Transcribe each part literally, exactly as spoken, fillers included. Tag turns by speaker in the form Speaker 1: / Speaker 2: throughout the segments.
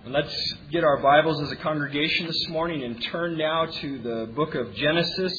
Speaker 1: Let's get our Bibles as a congregation this morning and turn now to the book of Genesis,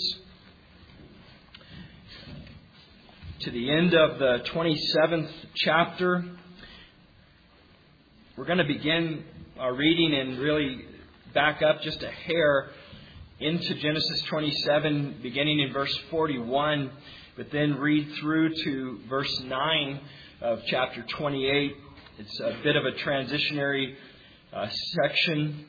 Speaker 1: to the end of the twenty-seventh chapter. We're going to begin our reading and really back up just a hair into Genesis twenty-seven, beginning in verse forty-one, but then read through to verse nine of chapter twenty-eight. It's a bit of a transitionary Uh, section,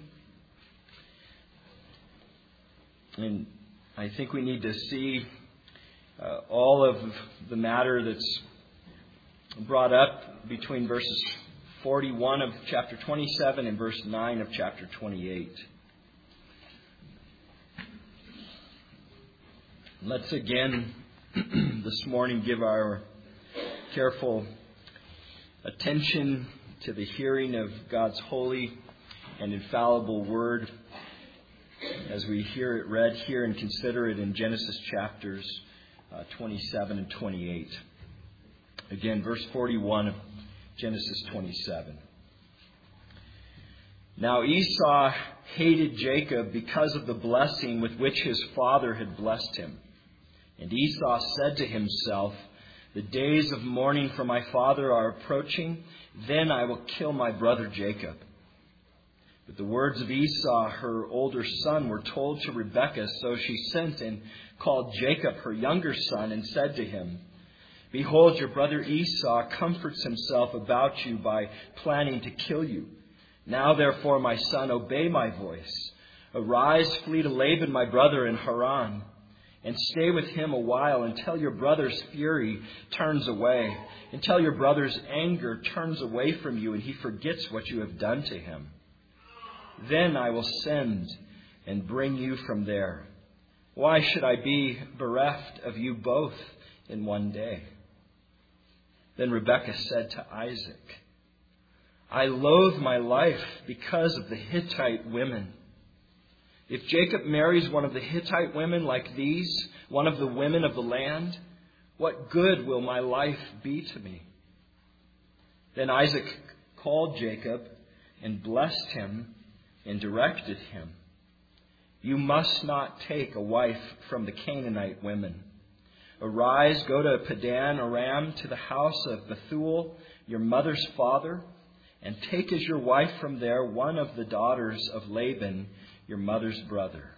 Speaker 1: and I think we need to see uh, all of the matter that's brought up between verses forty-one of chapter twenty-seven and verse nine of chapter twenty-eight. Let's again this morning give our careful attention to the hearing of God's holy and infallible word as we hear it read here and consider it in Genesis chapters uh, twenty-seven and twenty-eight. Again, verse forty-one of Genesis twenty-seven. Now Esau hated Jacob because of the blessing with which his father had blessed him. And Esau said to himself, "The days of mourning for my father are approaching. Then I will kill my brother Jacob." But the words of Esau, her older son, were told to Rebekah. So she sent and called Jacob, her younger son, and said to him, "Behold, your brother Esau comforts himself about you by planning to kill you. Now, therefore, my son, obey my voice. Arise, flee to Laban, my brother, in Haran, and stay with him a while until your brother's fury turns away, until your brother's anger turns away from you and he forgets what you have done to him. Then I will send and bring you from there. Why should I be bereft of you both in one day?" Then Rebekah said to Isaac, "I loathe my life because of the Hittite women. If Jacob marries one of the Hittite women like these, one of the women of the land, what good will my life be to me?" Then Isaac called Jacob and blessed him and directed him, "You must not take a wife from the Canaanite women. Arise, go to Padan Aram, to the house of Bethuel, your mother's father, and take as your wife from there one of the daughters of Laban, your mother's brother.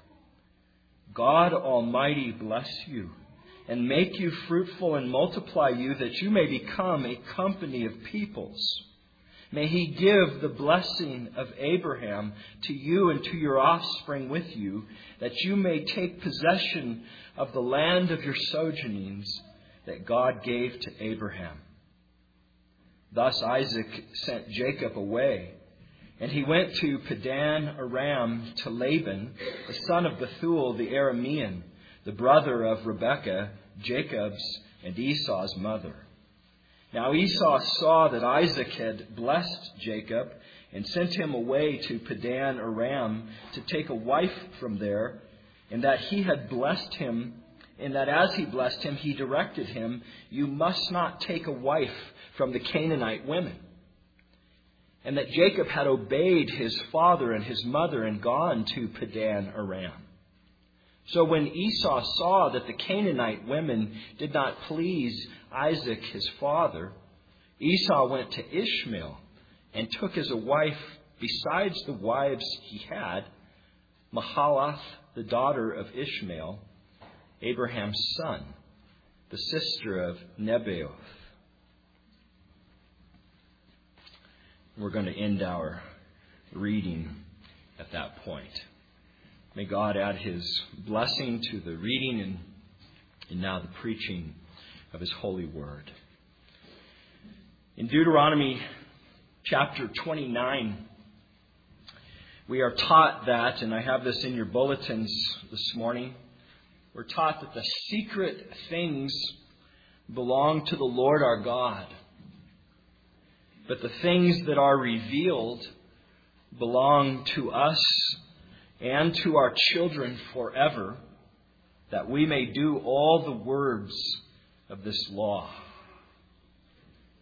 Speaker 1: God Almighty bless you and make you fruitful and multiply you, that you may become a company of peoples. May He give the blessing of Abraham to you and to your offspring with you, that you may take possession of the land of your sojournings that God gave to Abraham." Thus Isaac sent Jacob away, and he went to Padan Aram to Laban, the son of Bethuel the Aramean, the brother of Rebekah, Jacob's and Esau's mother. Now Esau saw that Isaac had blessed Jacob and sent him away to Padan Aram to take a wife from there, and that he had blessed him, and that as he blessed him, he directed him, "You must not take a wife from the Canaanite women." And that Jacob had obeyed his father and his mother and gone to Padan Aram. So when Esau saw that the Canaanite women did not please Isaac his father, Esau went to Ishmael and took as a wife, besides the wives he had, Mahalath, the daughter of Ishmael, Abraham's son, the sister of Nebaioth. We're going to end our reading at that point. May God add His blessing to the reading and, and now the preaching of His holy word. In Deuteronomy chapter twenty-nine, we are taught that, and I have this in your bulletins this morning, we're taught that the secret things belong to the Lord our God. But the things that are revealed belong to us and to our children forever, that we may do all the words of this law.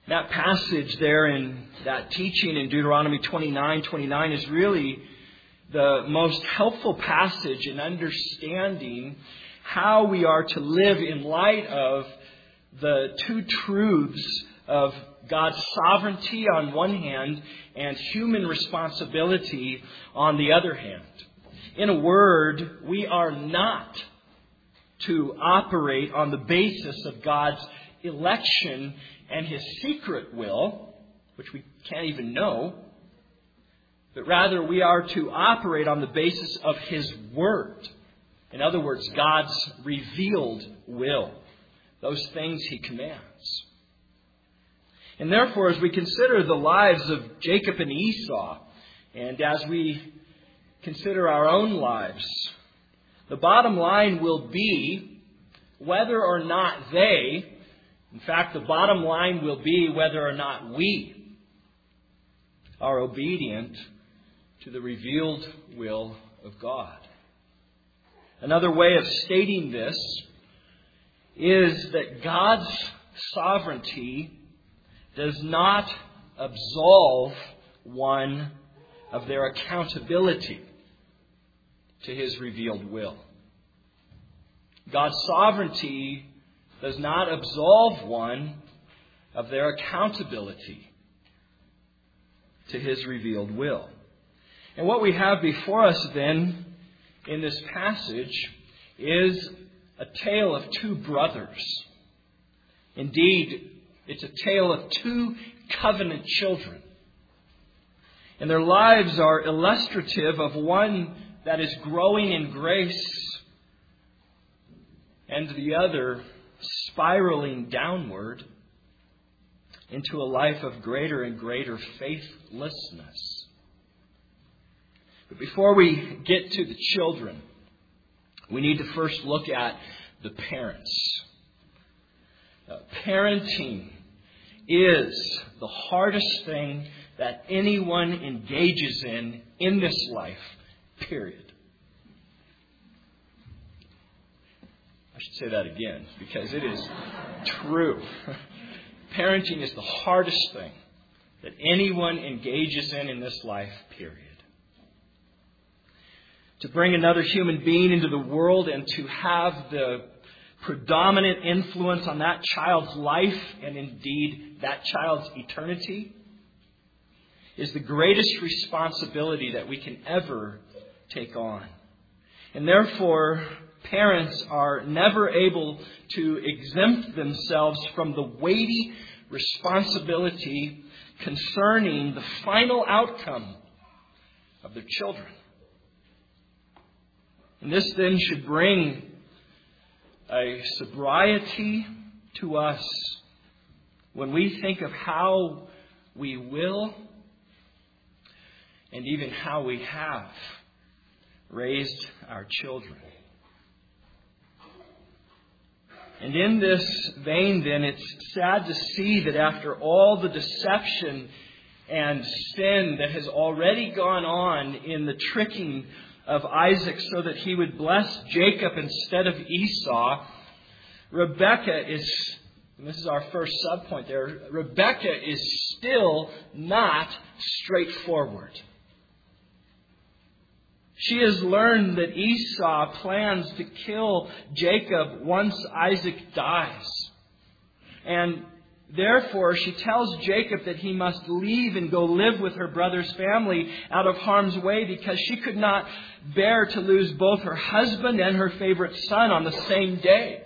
Speaker 1: That passage there in that teaching in Deuteronomy twenty-nine twenty-nine is really the most helpful passage in understanding how we are to live in light of the two truths of God's sovereignty on one hand and human responsibility on the other hand. In a word, we are not to operate on the basis of God's election and His secret will, which we can't even know, but rather we are to operate on the basis of His Word. In other words, God's revealed will, those things He commands. And therefore, as we consider the lives of Jacob and Esau, and as we consider our own lives, the bottom line will be whether or not they, in fact, the bottom line will be whether or not we are obedient to the revealed will of God. Another way of stating this is that God's sovereignty does not absolve one of their accountability to His revealed will. God's sovereignty does not absolve one of their accountability to His revealed will. And what we have before us then in this passage is a tale of two brothers. Indeed, it's a tale of two covenant children. And their lives are illustrative of one that is growing in grace and the other spiraling downward into a life of greater and greater faithlessness. But before we get to the children, we need to first look at the parents. Uh, parenting is the hardest thing that anyone engages in in this life, period. I should say that again because it is true. Parenting is the hardest thing that anyone engages in in this life, period. To bring another human being into the world and to have the predominant influence on that child's life and indeed that child's eternity is the greatest responsibility that we can ever take on. And therefore, parents are never able to exempt themselves from the weighty responsibility concerning the final outcome of their children. And this then should bring a sobriety to us when we think of how we will and even how we have raised our children. And in this vein, then, it's sad to see that after all the deception and sin that has already gone on in the tricking of Isaac so that he would bless Jacob instead of Esau, Rebekah is, and this is our first subpoint there, Rebekah is still not straightforward. She has learned that Esau plans to kill Jacob once Isaac dies. And therefore, she tells Jacob that he must leave and go live with her brother's family out of harm's way because she could not bear to lose both her husband and her favorite son on the same day.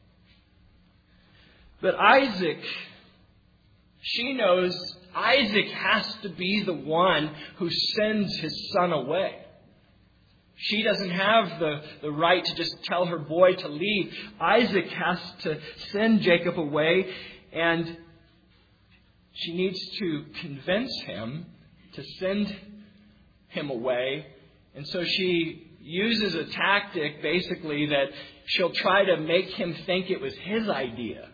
Speaker 1: But Isaac, she knows Isaac has to be the one who sends his son away. She doesn't have the, the right to just tell her boy to leave. Isaac has to send Jacob away, and she needs to convince him to send him away. And so she uses a tactic, basically, that she'll try to make him think it was his idea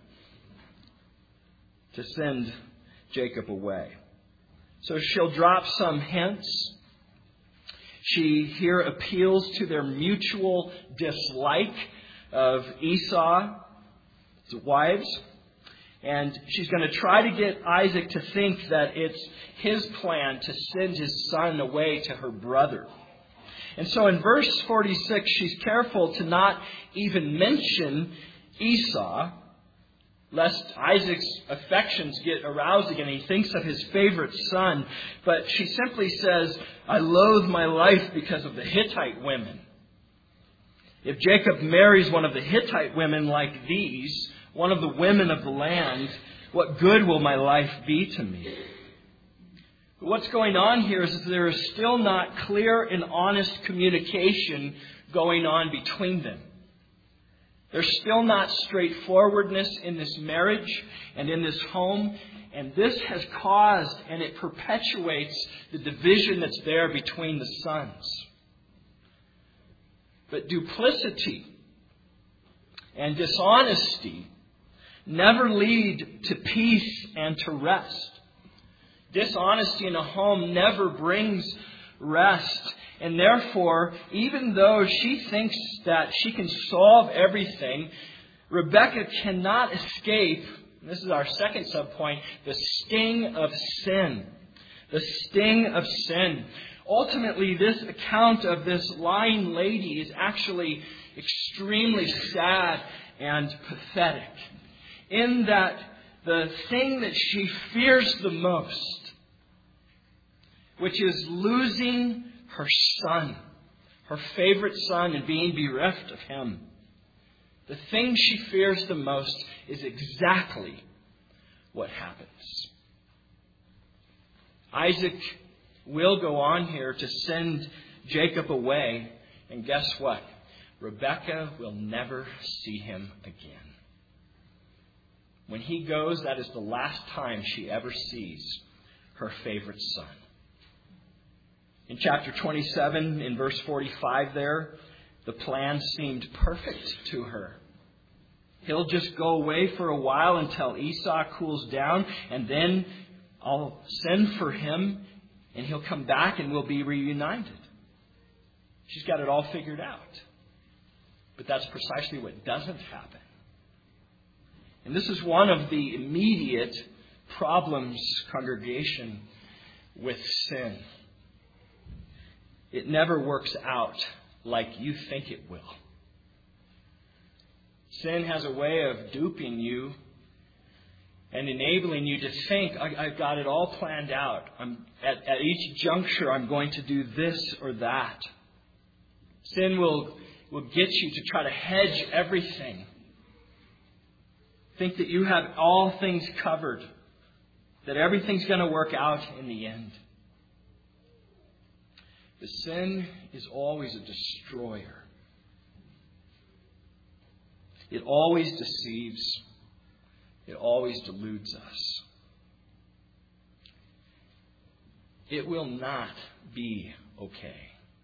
Speaker 1: to send Jacob away. So she'll drop some hints. She here appeals to their mutual dislike of Esau's wives. And she's going to try to get Isaac to think that it's his plan to send his son away to her brother. And so in verse forty-six, she's careful to not even mention Esau, lest Isaac's affections get aroused again. He thinks of his favorite son. But she simply says, I loathe my life because of the Hittite women. If Jacob marries one of the Hittite women like these, one of the women of the land, what good will my life be to me? But what's going on here is that there is still not clear and honest communication going on between them. There's still not straightforwardness in this marriage and in this home. And this has caused and it perpetuates the division that's there between the sons. But duplicity and dishonesty never lead to peace and to rest. Dishonesty in a home never brings rest. And therefore, even though she thinks that she can solve everything, Rebekah cannot escape, and this is our second subpoint, the sting of sin. The sting of sin. Ultimately, this account of this lying lady is actually extremely sad and pathetic. In that the thing that she fears the most, which is losing her son, her favorite son, and being bereft of him. The thing she fears the most is exactly what happens. Isaac will go on here to send Jacob away, and guess what? Rebekah will never see him again. When he goes, that is the last time she ever sees her favorite son. In chapter twenty-seven, in verse forty-five there, the plan seemed perfect to her. He'll just go away for a while until Esau cools down, and then I'll send for him, and he'll come back and we'll be reunited. She's got it all figured out. But that's precisely what doesn't happen. And this is one of the immediate problems, congregation, with sin. It never works out like you think it will. Sin has a way of duping you and enabling you to think, I, I've got it all planned out. I'm, at, at each juncture, I'm going to do this or that. Sin will, will get you to try to hedge everything. Think that you have all things covered, that everything's going to work out in the end. The sin is always a destroyer. It always deceives. It always deludes us. It will not be okay.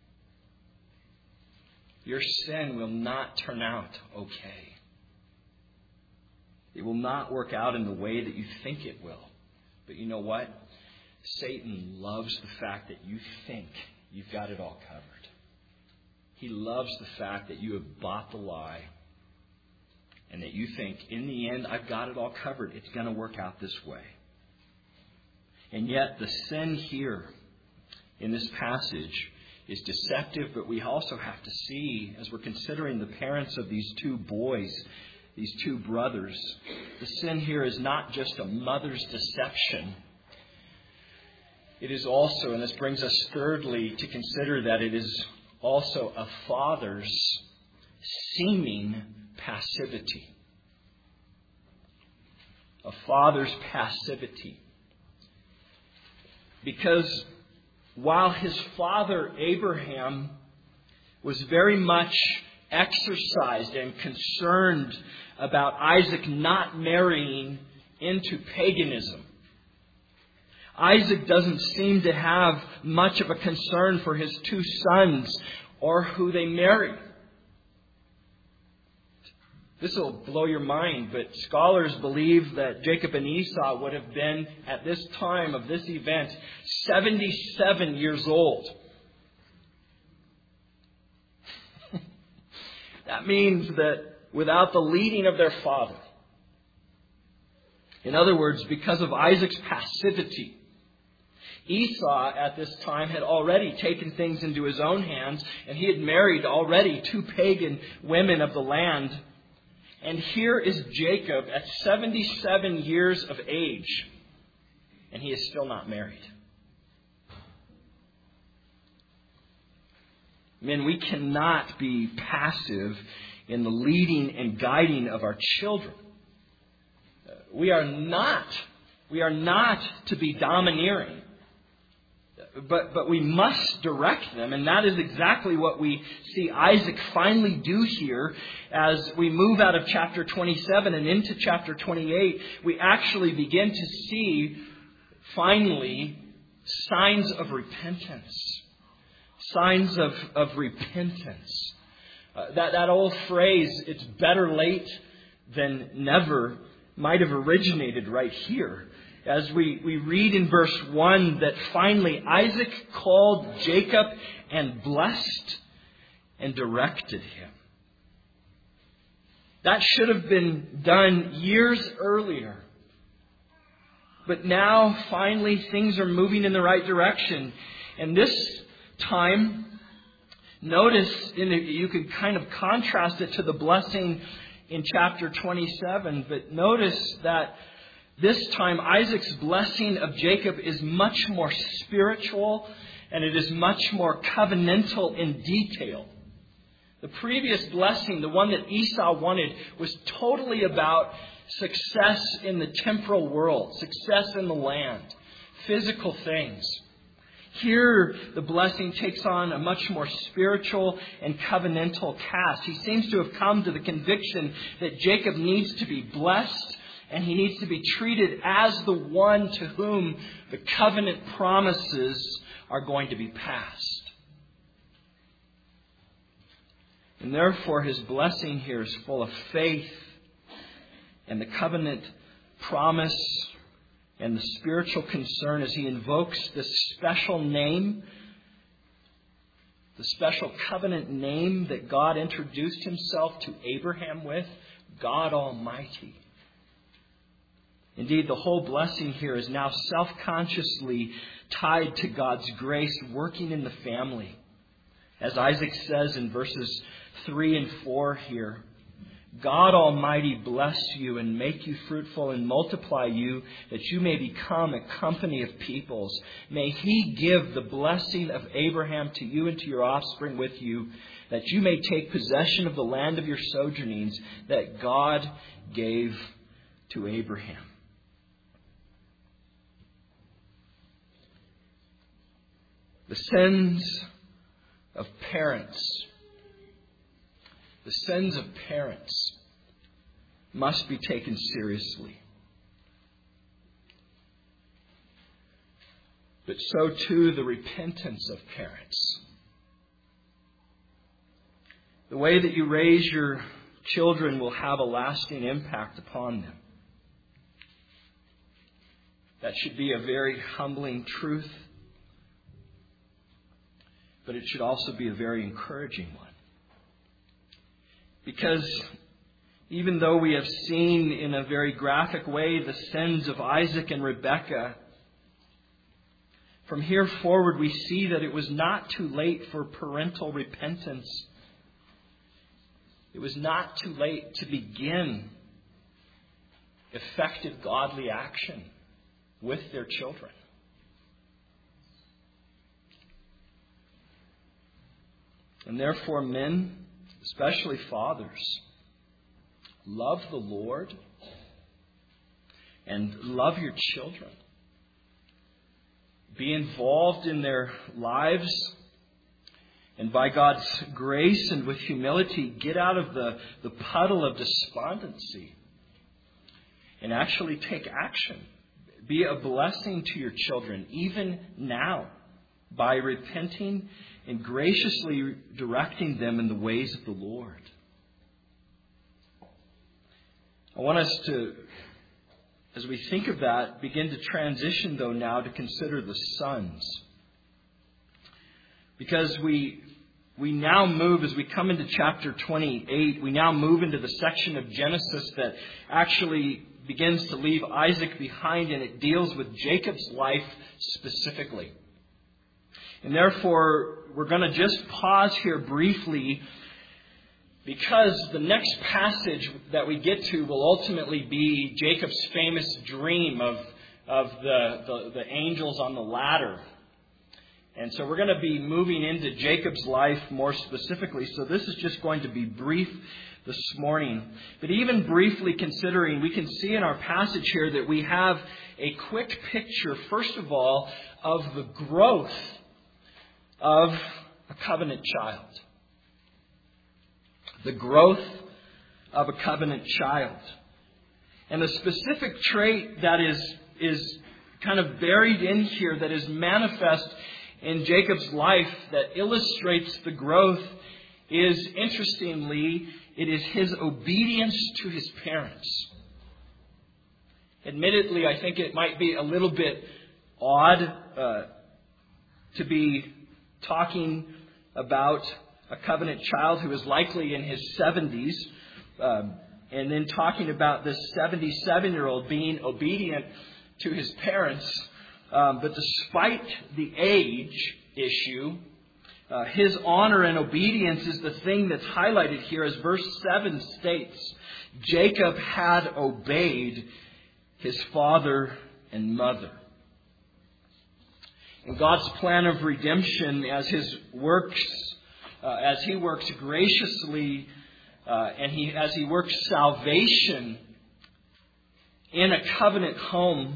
Speaker 1: Your sin will not turn out okay. It will not work out in the way that you think it will. But you know what? Satan loves the fact that you think you've got it all covered. He loves the fact that you have bought the lie and that you think, in the end, I've got it all covered. It's going to work out this way. And yet, the sin here in this passage is deceptive, but we also have to see, as we're considering the parents of these two boys, these two brothers, the sin here is not just a mother's deception. It is also, and this brings us thirdly to consider that it is also a father's seeming passivity. A father's passivity. Because while his father Abraham was very much exercised and concerned about Isaac not marrying into paganism, Isaac doesn't seem to have much of a concern for his two sons or who they marry. This will blow your mind, but scholars believe that Jacob and Esau would have been, at this time of this event, seventy-seven years old. That means that without the leading of their father, In other words, because of Isaac's passivity, Esau at this time had already taken things into his own hands, and he had married already two pagan women of the land. And here is Jacob at seventy-seven years of age, and he is still not married. Men, we cannot be passive in the leading and guiding of our children. We are not, we are not to be domineering. But but we must direct them, and that is exactly what we see Isaac finally do here. As we move out of chapter twenty-seven and into chapter twenty-eight, we actually begin to see, finally, signs of repentance. Signs of, of repentance. Uh, that, that old phrase, it's better late than never, might have originated right here. As we, we read in verse one that finally Isaac called Jacob and blessed and directed him. That should have been done years earlier. But now, finally, things are moving in the right direction. And this time, notice, in the, you could kind of contrast it to the blessing in chapter twenty-seven. But notice that this time, Isaac's blessing of Jacob is much more spiritual, and it is much more covenantal in detail. The previous blessing, the one that Esau wanted, was totally about success in the temporal world, success in the land, physical things. Here, the blessing takes on a much more spiritual and covenantal cast. He seems to have come to the conviction that Jacob needs to be blessed, and he needs to be treated as the one to whom the covenant promises are going to be passed. And therefore, his blessing here is full of faith and the covenant promise and the spiritual concern as he invokes this special name, the special covenant name that God introduced himself to Abraham with, God Almighty. Indeed, the whole blessing here is now self-consciously tied to God's grace working in the family. As Isaac says in verses three and four here, God Almighty bless you and make you fruitful and multiply you, that you may become a company of peoples. May He give the blessing of Abraham to you and to your offspring with you, that you may take possession of the land of your sojournings that God gave to Abraham. The sins of parents, the sins of parents must be taken seriously. But so too the repentance of parents. The way that you raise your children will have a lasting impact upon them. That should be a very humbling truth. But it should also be a very encouraging one. Because even though we have seen in a very graphic way the sins of Isaac and Rebekah, from here forward we see that it was not too late for parental repentance. It was not too late to begin effective godly action with their children. And therefore, men, especially fathers, love the Lord and love your children. Be involved in their lives, and by God's grace and with humility, get out of the, the puddle of despondency and actually take action. Be a blessing to your children, even now, by repenting and graciously directing them in the ways of the Lord. I want us to, as we think of that, begin to transition, though, now to consider the sons. Because we we now move, as we come into chapter twenty-eight, we now move into the section of Genesis that actually begins to leave Isaac behind, and it deals with Jacob's life specifically. And therefore, we're going to just pause here briefly, because the next passage that we get to will ultimately be Jacob's famous dream of, of the, the, the angels on the ladder. And so we're going to be moving into Jacob's life more specifically. So this is just going to be brief this morning. But even briefly considering, we can see in our passage here that we have a quick picture, first of all, of the growth of a covenant child. The growth of a covenant child. And the specific trait that is, is kind of buried in here, that is manifest in Jacob's life, that illustrates the growth, is, interestingly, it is his obedience to his parents. Admittedly, I think it might be a little bit odd uh, to be talking about a covenant child who is likely in his seventies, um, and then talking about this seventy-seven-year-old being obedient to his parents. Um, but despite the age issue, uh, his honor and obedience is the thing that's highlighted here, as verse seven states. Jacob had obeyed his father and mother. In God's plan of redemption, as his works, uh, as he works graciously, uh, and he as he works salvation in a covenant home,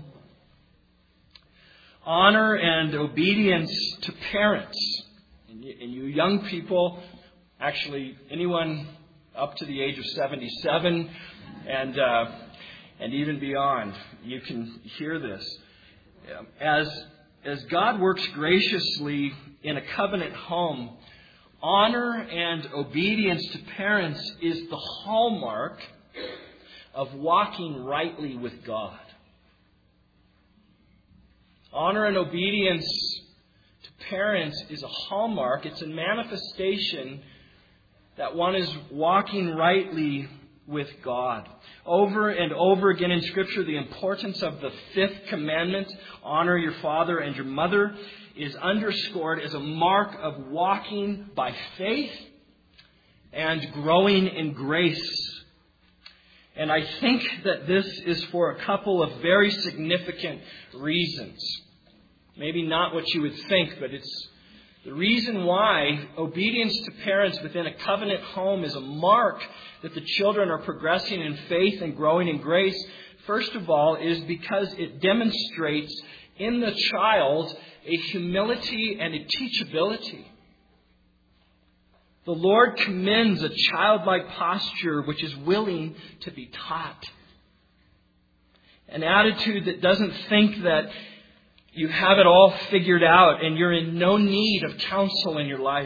Speaker 1: honor and obedience to parents, and you, and you young people, actually anyone up to the age of seventy-seven, and uh, and even beyond, you can hear this. As As God works graciously in a covenant home, honor and obedience to parents is the hallmark of walking rightly with God. Honor and obedience to parents is a hallmark. It's a manifestation that one is walking rightly with God. Over and over again in Scripture, the importance of the fifth commandment, honor your father and your mother, is underscored as a mark of walking by faith and growing in grace. And I think that this is for a couple of very significant reasons. Maybe not what you would think, but it's the reason why obedience to parents within a covenant home is a mark that the children are progressing in faith and growing in grace. First of all, is because it demonstrates in the child a humility and a teachability. The Lord commends a childlike posture which is willing to be taught. An attitude that doesn't think that you have it all figured out and you're in no need of counsel in your life.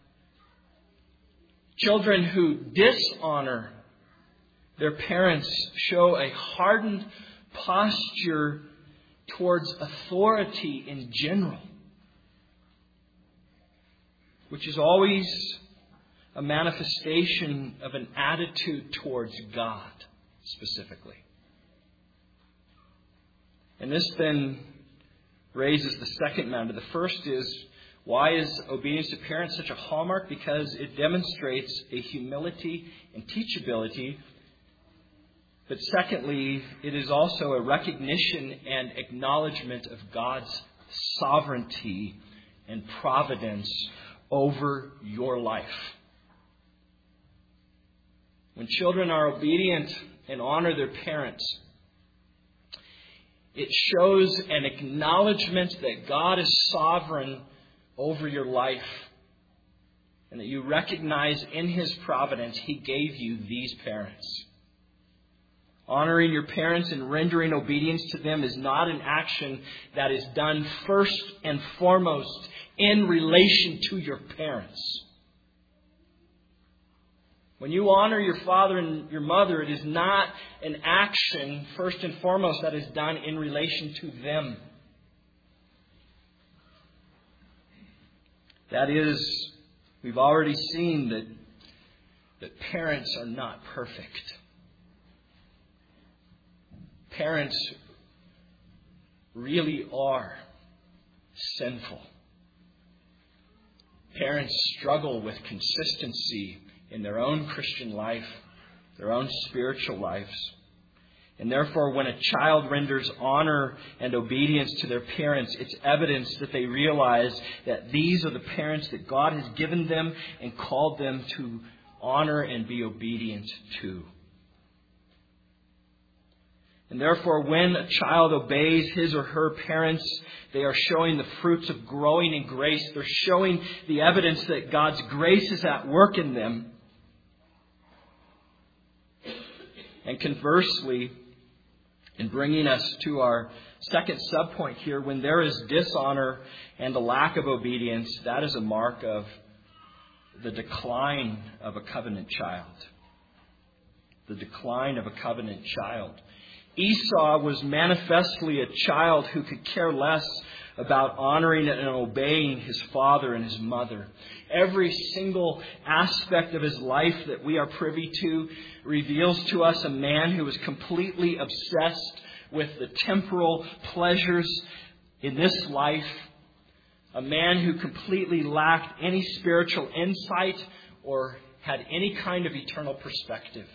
Speaker 1: Children who dishonor their parents show a hardened posture towards authority in general, which is always a manifestation of an attitude towards God specifically. And this then raises the second matter. The first is, why is obedience to parents such a hallmark? Because it demonstrates a humility and teachability. But secondly, it is also a recognition and acknowledgement of God's sovereignty and providence over your life. When children are obedient and honor their parents, it shows an acknowledgement that God is sovereign over your life and that you recognize in His providence He gave you these parents. Honoring your parents and rendering obedience to them is not an action that is done first and foremost in relation to your parents. When you honor your father and your mother, it is not an action, first and foremost, that is done in relation to them. That is, we've already seen that, that parents are not perfect. parents really are sinful. Parents struggle with consistency in their own Christian life, their own spiritual lives. And therefore, when a child renders honor and obedience to their parents, it's evidence that they realize that these are the parents that God has given them and called them to honor and be obedient to. And therefore, when a child obeys his or her parents, they are showing the fruits of growing in grace. They're showing the evidence that God's grace is at work in them. And conversely, in bringing us to our second subpoint here, when there is dishonor and a lack of obedience, that is a mark of the decline of a covenant child. The decline of a covenant child. Esau was manifestly a child who could care less about honoring and obeying his father and his mother. Every single aspect of his life that we are privy to reveals to us a man who was completely obsessed with the temporal pleasures in this life. A man who completely lacked any spiritual insight or had any kind of eternal perspective.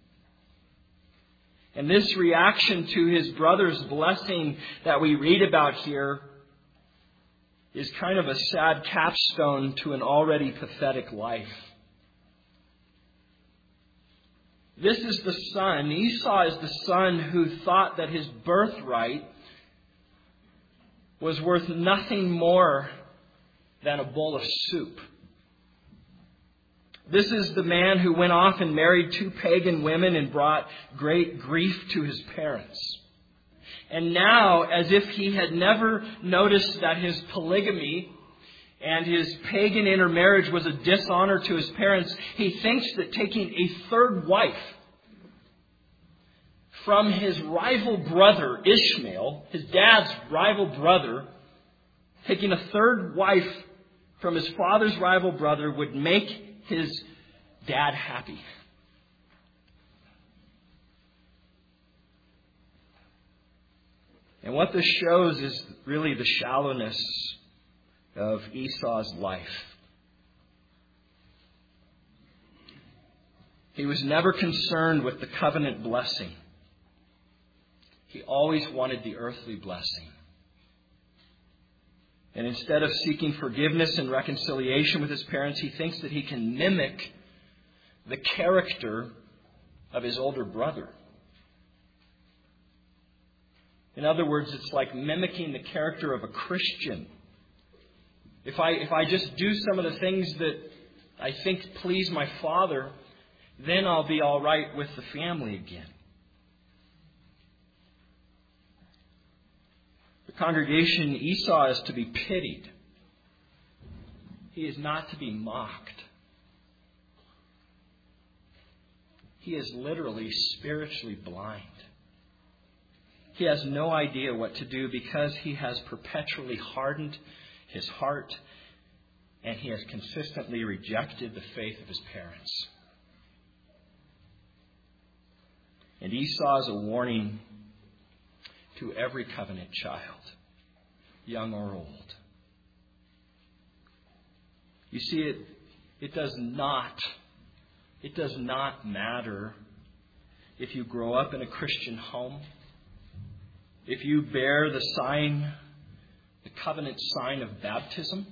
Speaker 1: And this reaction to his brother's blessing that we read about here is kind of a sad capstone to an already pathetic life. This is the son, Esau is the son who thought that his birthright was worth nothing more than a bowl of soup. This is the man who went off and married two pagan women and brought great grief to his parents. And now, as if he had never noticed that his polygamy and his pagan intermarriage was a dishonor to his parents, he thinks that taking a third wife from his rival brother, Ishmael, his dad's rival brother, taking a third wife from his father's rival brother would make his dad happy. And what this shows is really the shallowness of Esau's life. He was never concerned with the covenant blessing. He always wanted the earthly blessing. And instead of seeking forgiveness and reconciliation with his parents, he thinks that he can mimic the character of his older brother. In other words, it's like mimicking the character of a Christian. If I if I just do some of the things that I think please my father, then I'll be all right with the family again. The congregation, Esau is to be pitied. He is not to be mocked. He is literally spiritually blind. He has no idea what to do because he has perpetually hardened his heart and he has consistently rejected the faith of his parents. And Esau is a warning to every covenant child, young or old. You see, it, it does not, it does not matter if you grow up in a Christian home, if you bear the sign, the covenant sign of baptism,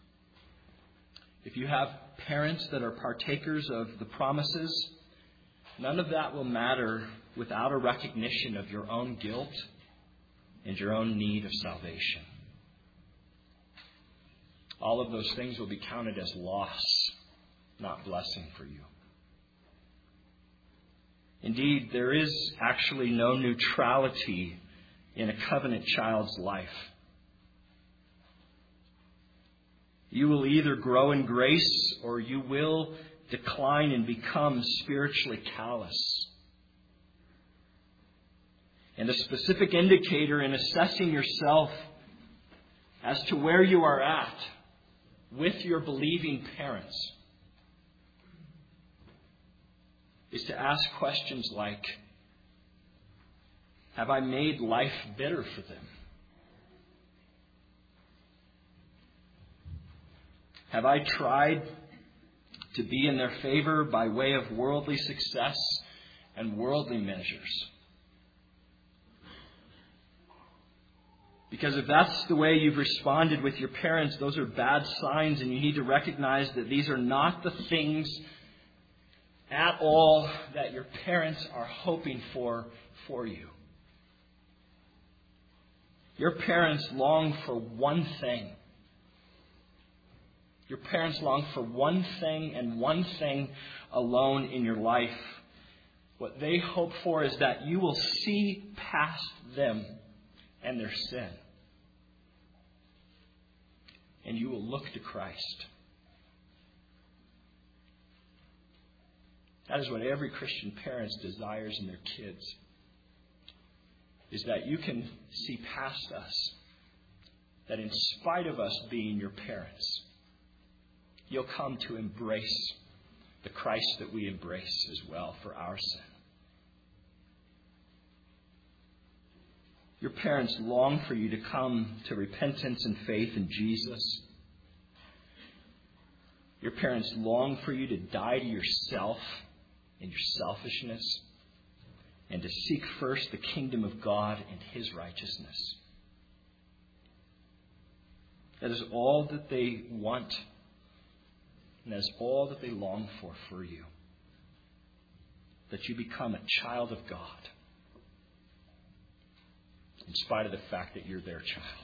Speaker 1: if you have parents that are partakers of the promises, none of that will matter without a recognition of your own guilt and your own need of salvation. All of those things will be counted as loss, not blessing for you. Indeed, there is actually no neutrality in a covenant child's life. You will either grow in grace or you will decline and become spiritually callous. And a specific indicator in assessing yourself as to where you are at with your believing parents is to ask questions like, Have I made life bitter for them? Have I tried to be in their favor by way of worldly success and worldly measures? Because if that's the way you've responded with your parents, those are bad signs, and you need to recognize that these are not the things at all that your parents are hoping for for you. Your parents long for one thing. Your parents long for one thing and one thing alone in your life. What they hope for is that you will see past them and their sin. And you will look to Christ. That is what every Christian parent desires in their kids. Is that you can see past us. That in spite of us being your parents, you'll come to embrace the Christ that we embrace as well for our sin. Your parents long for you to come to repentance and faith in Jesus. Your parents long for you to die to yourself and your selfishness and to seek first the kingdom of God and His righteousness. That is all that they want, and that is all that they long for for you. That you become a child of God, in spite of the fact that you're their child.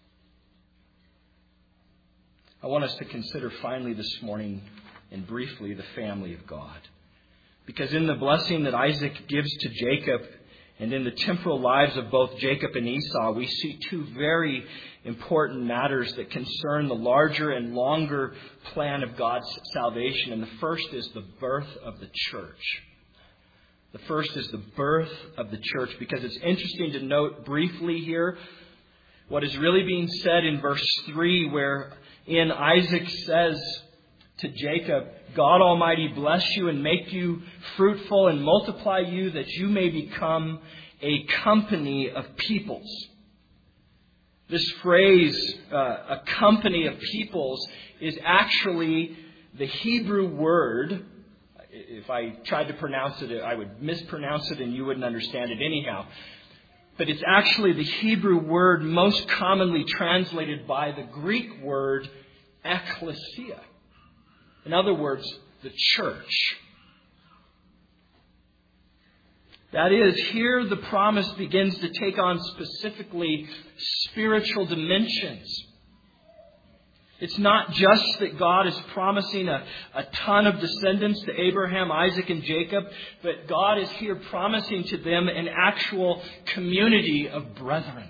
Speaker 1: I want us to consider finally this morning and briefly the family of God. Because in the blessing that Isaac gives to Jacob and in the temporal lives of both Jacob and Esau, we see two very important matters that concern the larger and longer plan of God's salvation. And the first is the birth of the church. The first is the birth of the church, because it's interesting to note briefly here what is really being said in verse three, where in Isaac says to Jacob, God Almighty bless you and make you fruitful and multiply you, that you may become a company of peoples. This phrase, uh, a company of peoples, is actually the Hebrew word. If I tried to pronounce it, I would mispronounce it and you wouldn't understand it anyhow. But it's actually the Hebrew word most commonly translated by the Greek word ekklesia. In other words, the church. That is, here the promise begins to take on specifically spiritual dimensions. It's not just that God is promising a, a ton of descendants to Abraham, Isaac, and Jacob, but God is here promising to them an actual community of brethren.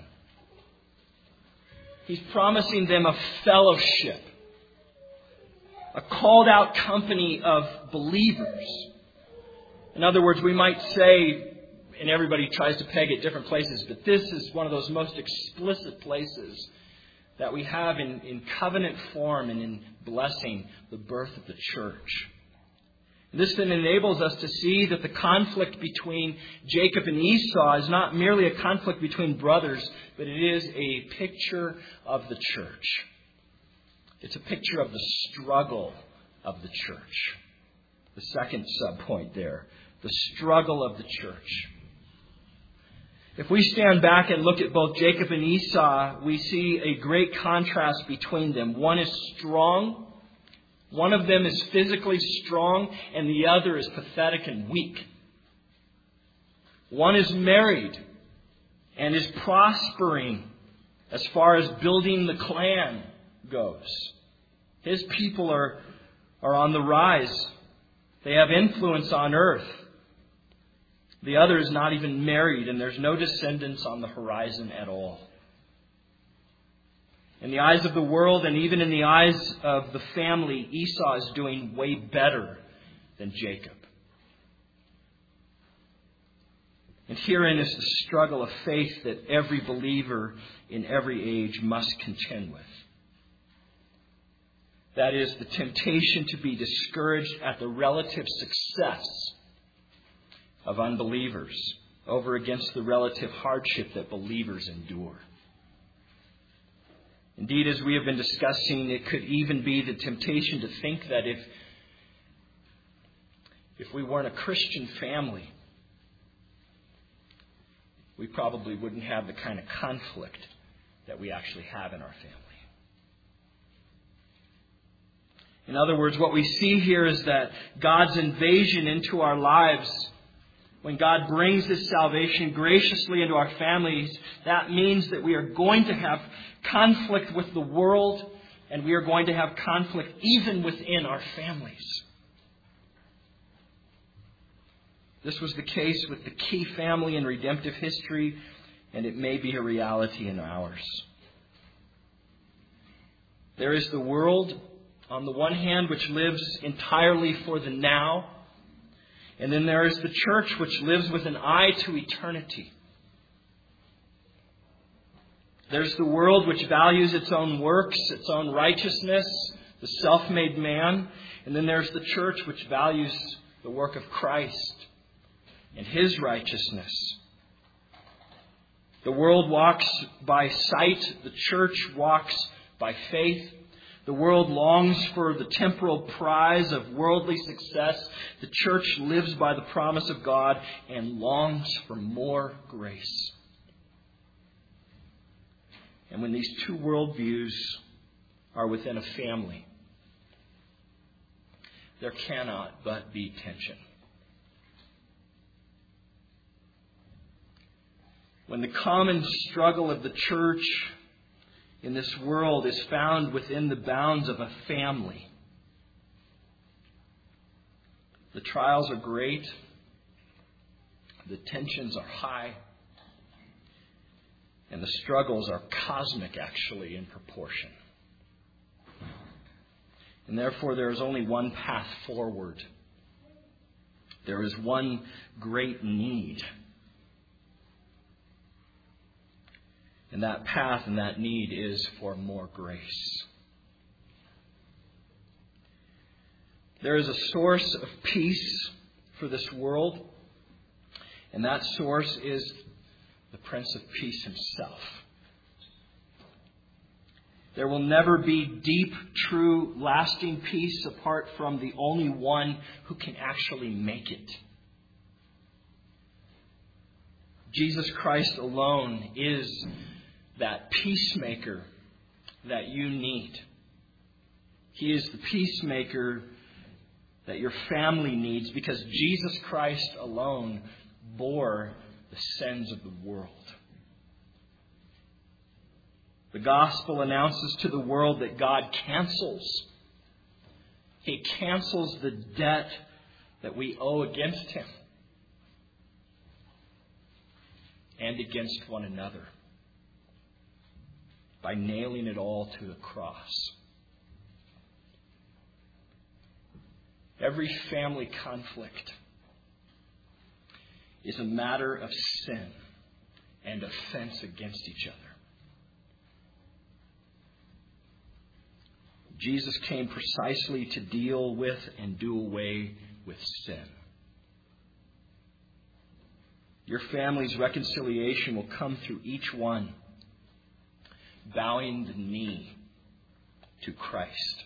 Speaker 1: He's promising them a fellowship, a called out company of believers. In other words, we might say, and everybody tries to peg at different places, but this is one of those most explicit places that we have in, in covenant form and in blessing the birth of the church. And this then enables us to see that the conflict between Jacob and Esau is not merely a conflict between brothers, but it is a picture of the church. It's a picture of the struggle of the church. The second subpoint there, the struggle of the church. If we stand back and look at both Jacob and Esau, we see a great contrast between them. One is strong. One of them is physically strong, and the other is pathetic and weak. One is married and is prospering as far as building the clan goes. His people are, are on the rise. They have influence on earth. The other is not even married, and there's no descendants on the horizon at all. In the eyes of the world, and even in the eyes of the family, Esau is doing way better than Jacob. And herein is the struggle of faith that every believer in every age must contend with. That is, the temptation to be discouraged at the relative success of unbelievers. over against the relative hardship that believers endure. Indeed, as we have been discussing, it could even be the temptation to think that if, if we weren't a Christian family, we probably wouldn't have the kind of conflict that we actually have in our family. In other words, what we see here is that God's invasion into our lives, when God brings His salvation graciously into our families, that means that we are going to have conflict with the world, and we are going to have conflict even within our families. This was the case with the key family in redemptive history, and it may be a reality in ours. There is the world, on the one hand, which lives entirely for the now, and then there is the church, which lives with an eye to eternity. There's the world which values its own works, its own righteousness, the self-made man, and then there's the church which values the work of Christ and His righteousness. The world walks by sight. The church walks by faith. The world longs for the temporal prize of worldly success. The church lives by the promise of God and longs for more grace. And when these two worldviews are within a family, there cannot but be tension. When the common struggle of the church in this world is found within the bounds of a family, the trials are great, the tensions are high, and the struggles are cosmic, actually, in proportion. And therefore, there is only one path forward. There is one great need. And that path and that need is for more grace. There is a source of peace for this world, and that source is the Prince of Peace Himself. There will never be deep, true, lasting peace apart from the only one who can actually make it. Jesus Christ alone is that peacemaker that you need. He is the peacemaker that your family needs because Jesus Christ alone bore the sins of the world. The gospel announces to the world that God cancels. He cancels the debt that we owe against Him and against one another by nailing it all to the cross. Every family conflict is a matter of sin and offense against each other. Jesus came precisely to deal with and do away with sin. Your family's reconciliation will come through each one bowing the knee to Christ.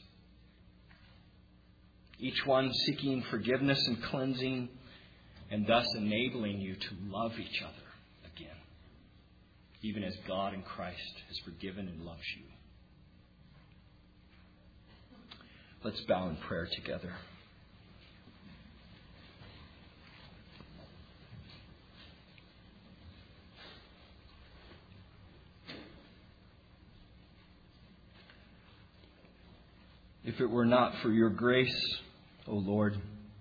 Speaker 1: Each one seeking forgiveness and cleansing, and thus enabling you to love each other again, even as God in Christ has forgiven and loves you. Let's bow in prayer together. If it were not for your grace, O Lord,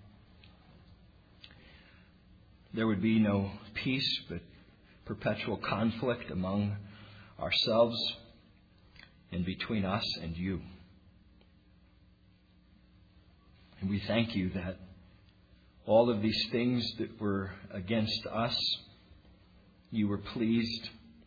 Speaker 1: there would be no peace but perpetual conflict among ourselves and between us and you. And we thank you that all of these things that were against us, you were pleased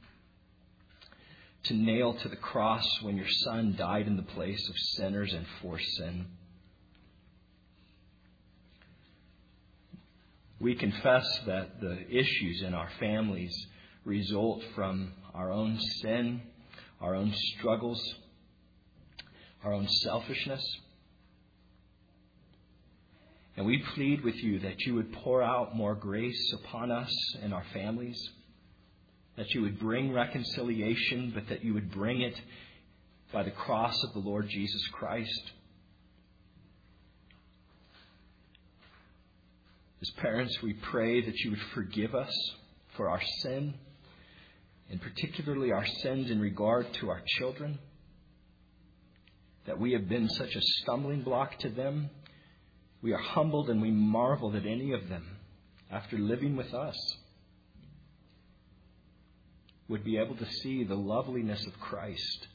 Speaker 1: to nail to the cross when your Son died in the place of sinners and for sin. We confess that the issues in our families result from our own sin, our own struggles, our own selfishness. And we plead with you that you would pour out more grace upon us and our families, that you would bring reconciliation, but that you would bring it by the cross of the Lord Jesus Christ. As parents, we pray that you would forgive us for our sin, and particularly our sins in regard to our children, that we have been such a stumbling block to them. We are humbled and we marvel that any of them, after living with us, would be able to see the loveliness of Christ.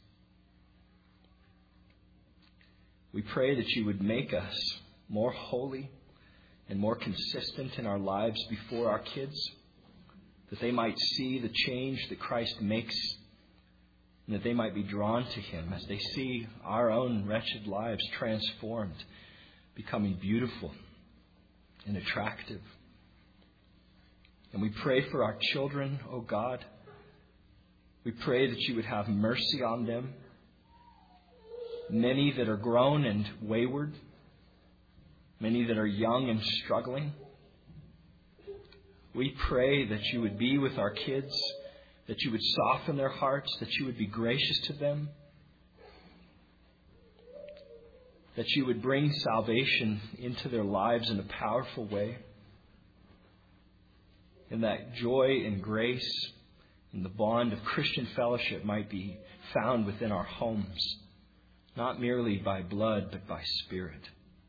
Speaker 1: We pray that you would make us more holy and more consistent in our lives before our kids, that they might see the change that Christ makes, and that they might be drawn to Him as they see our own wretched lives transformed, becoming beautiful and attractive. And we pray for our children, O God. We pray that you would have mercy on them. Many that are grown and wayward, many that are young and struggling. We pray that you would be with our kids, that you would soften their hearts, that you would be gracious to them, that you would bring salvation into their lives in a powerful way, and that joy and grace and the bond of Christian fellowship might be found within our homes, not merely by blood, but by Spirit.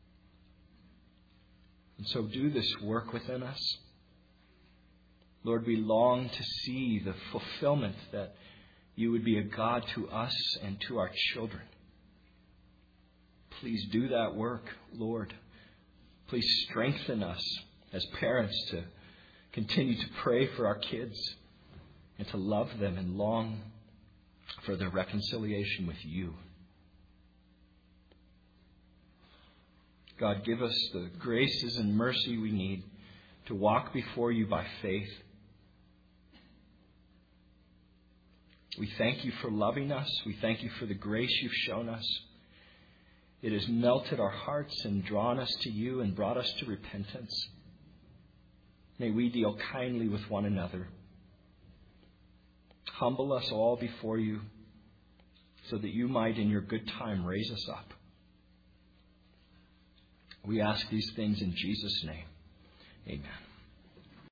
Speaker 1: And so do this work within us. Lord, we long to see the fulfillment that you would be a God to us and to our children. Please do that work, Lord. Please strengthen us as parents to continue to pray for our kids and to love them and long for their reconciliation with you. God, give us the graces and mercy we need to walk before you by faith. We thank you for loving us. We thank you for the grace you've shown us. It has melted our hearts and drawn us to you and brought us to repentance. May we deal kindly with one another. Humble us all before you so that you might in your good time raise us up. We ask these things in Jesus' name. Amen.